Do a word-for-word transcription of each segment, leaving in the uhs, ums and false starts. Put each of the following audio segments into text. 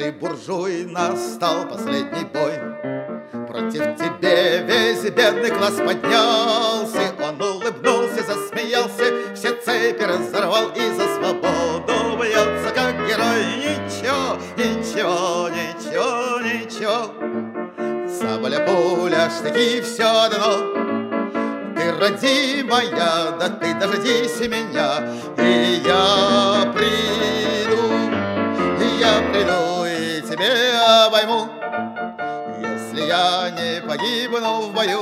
ты буржуй, настал последний бой. Против тебя весь бедный класс поднялся. Он улыбнулся, засмеялся, все цепи разорвал и за свободу бьется, как герой. Ничего, ничего, ничего, ничего. Сабля, пуля, штыки, все одно. Ты, родимая, да ты дождись меня, и я приду, и я приду, и тебе обойму. Если я не погибну в бою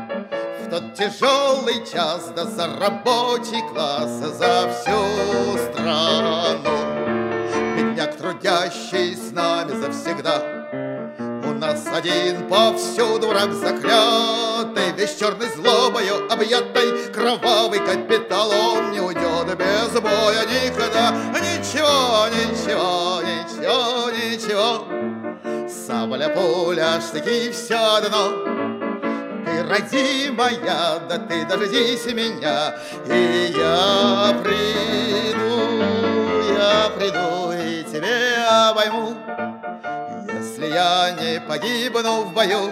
в тот тяжелый час, да за рабочий класс, за всю страну. Бедняк трудящий с нами завсегда, у нас один повсюду враг заклятый, весь черной злобою объятый, кровавый капитал. Он не уйдет без боя никогда. Ничего, ничего, ничего, ничего. Сабля, пуля, штыки, все одно. Ты, родимая, да ты дождись меня, и я приду, я приду, и тебе обойму. Если я не погибну в бою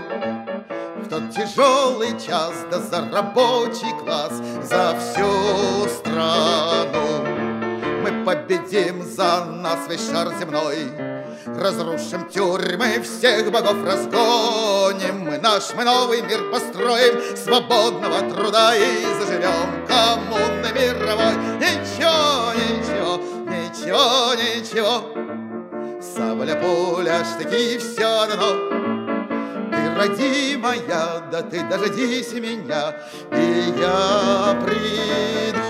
в тот тяжелый час, да за рабочий класс, за всю страну. Мы победим, за нас весь шар земной, разрушим тюрьмы, всех богов разгоним. Мы наш, мы новый мир построим, свободного труда, и заживем коммуны мировой. Ничего, ничего, ничего, ничего. Сабля, пуля, штыки, все одно. Ты, родимая, да ты дождись меня, и я приду.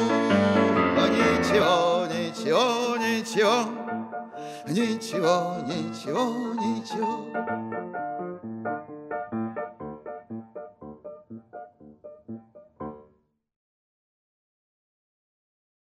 А ничего, ничего, ничего, ничего, ничего, ничего.